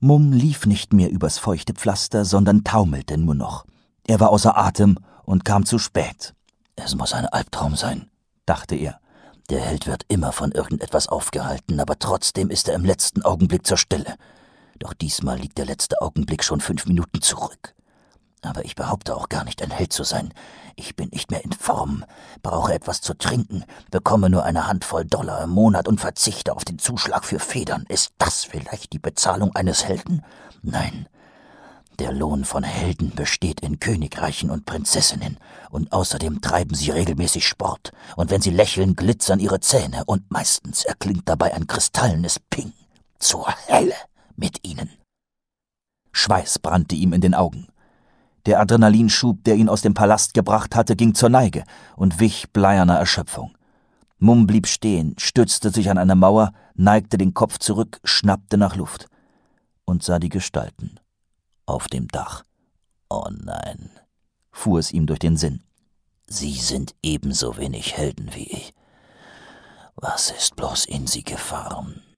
Mumm lief nicht mehr übers feuchte Pflaster, sondern taumelte nur noch. Er war außer Atem und kam zu spät. »Es muss ein Albtraum sein«, dachte er. »Der Held wird immer von irgendetwas aufgehalten, aber trotzdem ist er im letzten Augenblick zur Stelle. Doch diesmal liegt der letzte Augenblick schon 5 Minuten zurück. Aber ich behaupte auch gar nicht, ein Held zu sein. Ich bin nicht mehr in Form, brauche etwas zu trinken, bekomme nur eine Handvoll $, im Monat und verzichte auf den Zuschlag für Federn. Ist das vielleicht die Bezahlung eines Helden? Nein. Der Lohn von Helden besteht in Königreichen und Prinzessinnen, und außerdem treiben sie regelmäßig Sport, und wenn sie lächeln, glitzern ihre Zähne, und meistens erklingt dabei ein kristallenes Ping. Zur Hölle mit ihnen!« Schweiß brannte ihm in den Augen. Der Adrenalinschub, der ihn aus dem Palast gebracht hatte, ging zur Neige und wich bleierner Erschöpfung. Mumm blieb stehen, stützte sich an eine Mauer, neigte den Kopf zurück, schnappte nach Luft und sah die Gestalten auf dem Dach. »Oh nein«, fuhr es ihm durch den Sinn, »sie sind ebenso wenig Helden wie ich. Was ist bloß in sie gefahren?«